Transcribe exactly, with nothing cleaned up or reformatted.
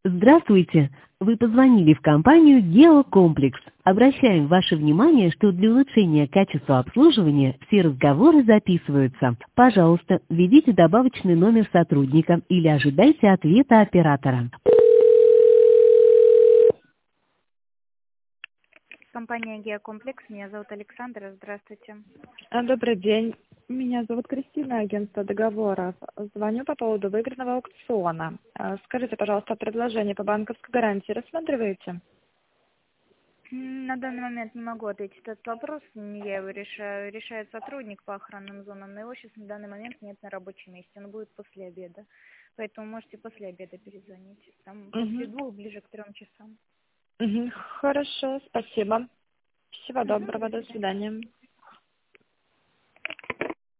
Здравствуйте! Вы позвонили в компанию «Геокомплекс». Обращаем ваше внимание, что для улучшения качества обслуживания все разговоры записываются. Пожалуйста, введите добавочный номер сотрудника или ожидайте ответа оператора. Компания «Геокомплекс». Меня зовут Александра. Здравствуйте. А, Добрый день. Меня зовут Кристина, агентство договоров. Звоню по поводу выигранного аукциона. А, Скажите, пожалуйста, предложение по банковской гарантии рассматриваете? М, На данный момент не могу ответить этот вопрос, не я его решаю, решает сотрудник по охранным зонам, но его сейчас на данный момент нет на рабочем месте, он будет после обеда, поэтому можете после обеда перезвонить, там после Угу. двух, ближе к трем часам. Угу. Хорошо, спасибо. Всего Угу, доброго, до до свидания. свидания.